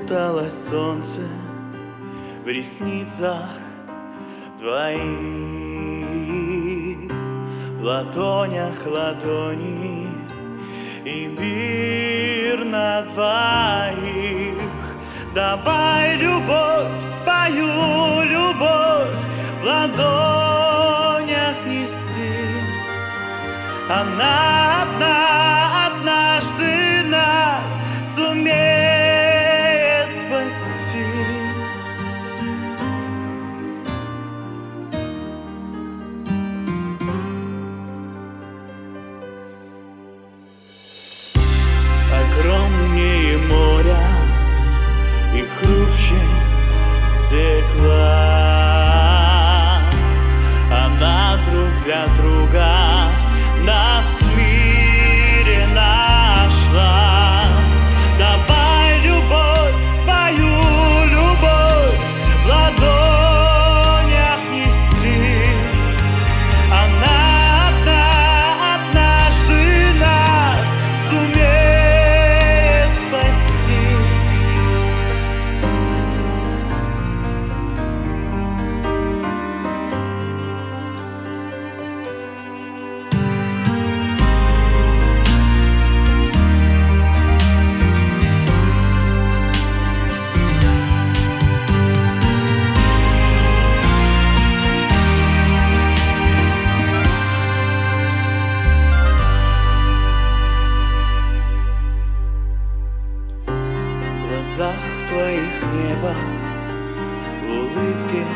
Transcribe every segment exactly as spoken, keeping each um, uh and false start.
Куталось солнце в ресницах твоих, в ладонях ладони и мир на двоих. Давай любовь, свою любовь в ладонях неси. Она одна однажды нас сумеет спасти. Огромнее моря и хрупче стекла, она друг для друга нас в мире нашла. Давай любовь, свою любовь в ладонях неси. Она одна однажды нас сумеет спасти. В глазах твоих небо, в улыбке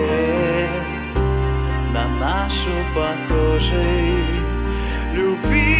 рассвет, на нашу похожей любви